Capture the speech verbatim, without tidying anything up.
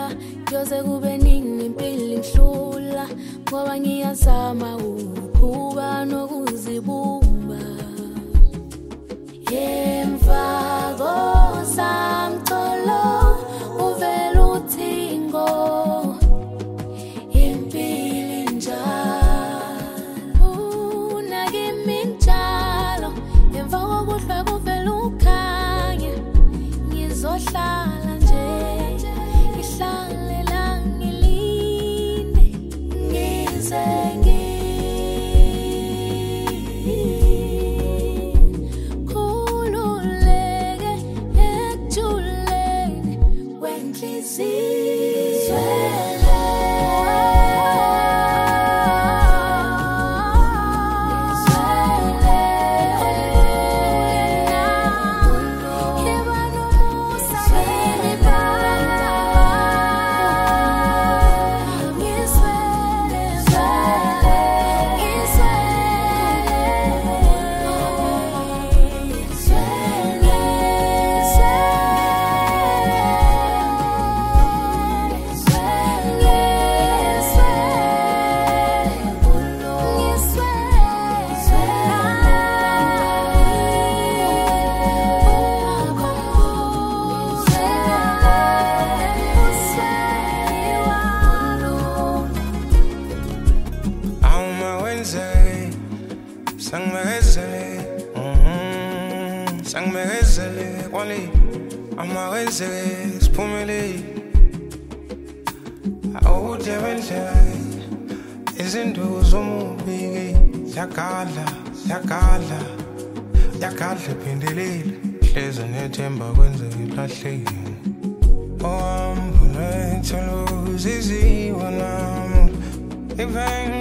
Kuyoze kube nini impilo inhlula ngoba ngiyazama ukuba nokuzibumba emva kosamcolo uvela uthingo impilo injalo unakimi njalo emva kokuhlwa kuvela ukhanya ngizohlala nje ngihlale la ngilinde ngize ngikhululeke ekujuleni kwenhliziyo Sangmezele, mhm, sangmezele, kwali, amawezele, spumele, awude wendlela, izinto zomubi, yakala, yakala, yakala phindelile, hleze nethemba kwenzeke lahleke. Ohamba netholo ziziwa nami, even